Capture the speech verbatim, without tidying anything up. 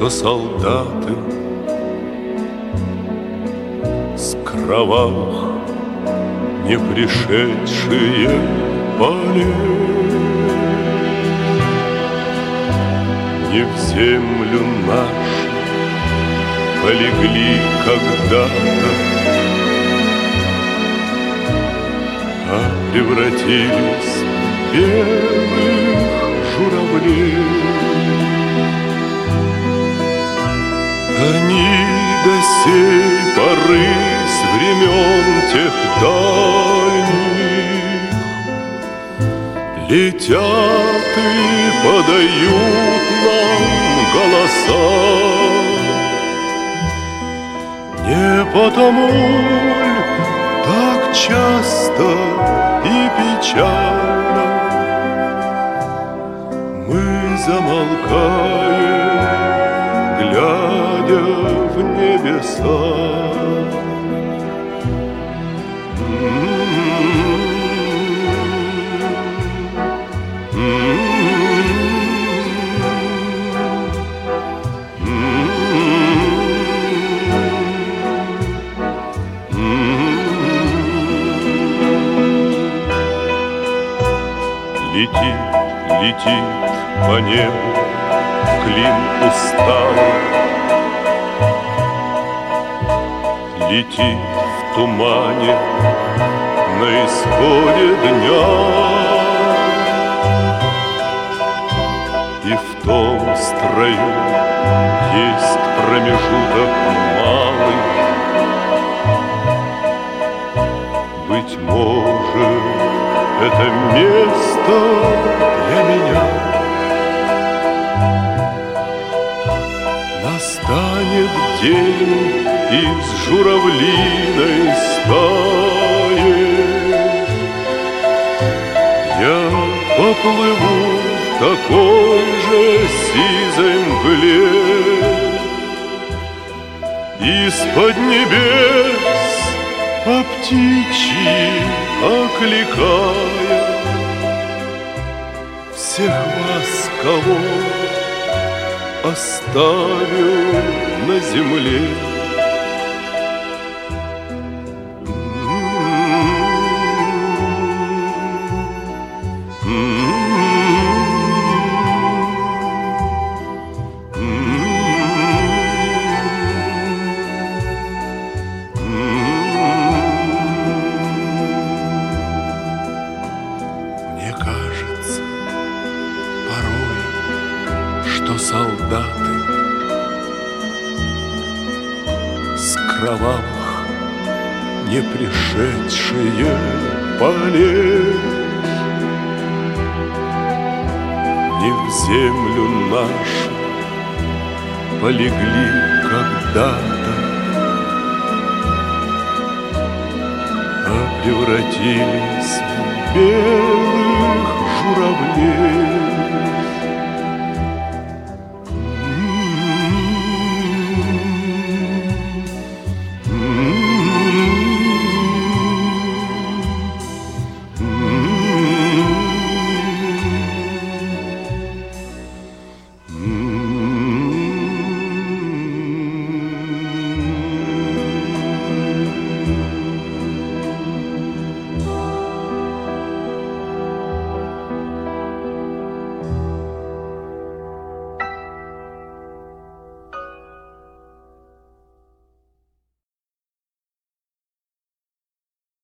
что солдаты с кровавых не пришедшие полей не в землю нашу полегли когда-то, а превратились в белых журавлей. Они до сей поры с времен тех дальних летят и подают нам голоса. Не потому ль так часто и печально мы замолкаем, глядя в небеса. Летит, летит по небу клин усталый, летит в тумане на исходе дня, и в том строю есть промежуток малый. Быть может, это место для меня. Настанет день из журавлиной стаи, я поплыву в такой же сизой мгле, из-под небес по птичьи окликая всех вас, кого оставил на земле. Что солдаты с кровавых не пришедшие полей не в землю нашу полегли когда-то, а превратились в белых журавлей.